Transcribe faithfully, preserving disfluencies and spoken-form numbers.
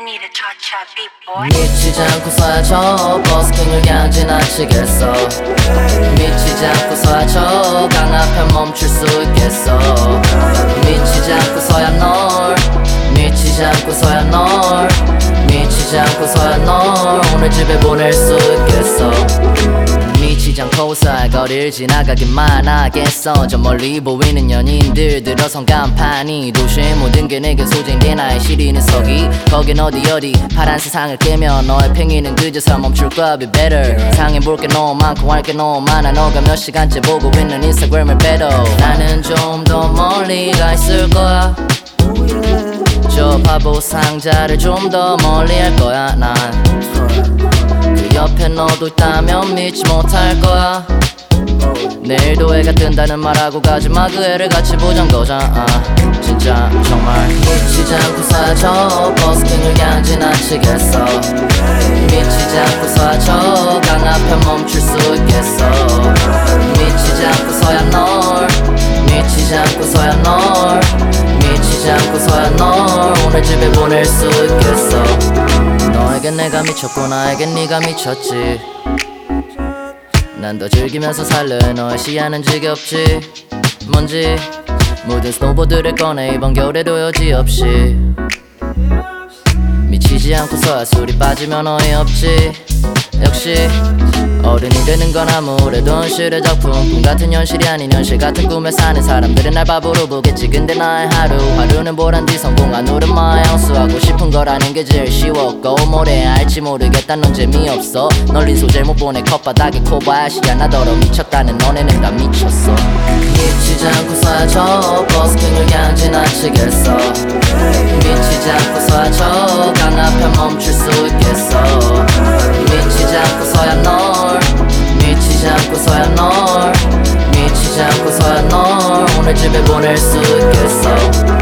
need a cha-cha beat boy. 미치지 않고서야 저 버스킹을 그냥 지나치겠어. 미치지 않고서야 저 강압해 멈출 수 있겠어. 미치지 않고서야 널 미치지 않고서야 널 미치지 않고서야 널 오늘 집에 보낼 수 있겠어. 미치지 않고서야 거리를 지나가기만 하겠어. 저 멀리 보이는 연인들 들어선 간판이 도시의 모든 게 내게 소진된 나의 시리는 서기. 거긴 어디 어디 파란 세상을 깨며 너의 팽이는 그제서 멈출 거야. Be better. 상해 볼 게 너무 많고 할 게 너무 많아. 너가 몇 시간째 보고 있는 인스타그램을 빼도 나는 좀 더 멀리 가 있을 거야. 저 바보 상자를 좀 더 멀리 할 거야. 난 그 옆에 너도 있다면 믿지 못할 거야. 내일도 해가 뜬다는 말하고 가지마. 그 애를 같이 보잔 거잖아. 진짜 정말 미치지 않고서야 저 버스킹을 그냥 지나치겠어. 미치지 않고서야 저 강압해 멈출 수 있겠어. 미치지 않고서야 널 미치지 않고서야 널 미치지 않고서야 널 오늘 집에 보낼 수 있겠어. 너에겐 내가 미쳤고 나에겐 네가 미쳤지. 난 더 즐기면서 살래. 너의 시야는 지겹지. 뭔지 모든 스노보드를 꺼내 이번 겨울에도 여지없이. 미치지 않고서야 술이 빠지면 어이없지. 역시 어른이 되는 건 아무래도 현실의 작품. 꿈 같은 현실이 아닌 현실 같은 꿈을 사는 사람들은 날 바보로 보겠지. 근데 나의 하루 하루는 보란 뒤 성공한 오랜만에 향수하고 싶은 거라는 게 제일 쉬웠고 뭘 해야 할지 모르겠다. 넌 재미없어. 널린 소재를 못 보내 컵바닥에 코바야시야. 나더러 미쳤다는 너네는 다 미쳤어. 미치지 않고서야 저 버스킹을 그냥 지나치겠어. 미치지 않고서야 저 강압해 멈출 수 있겠어. 미치지 않고서야 널 미치지 않고서야 널 미치지 않고서야 널 오늘 집에 보낼 수 있겠어.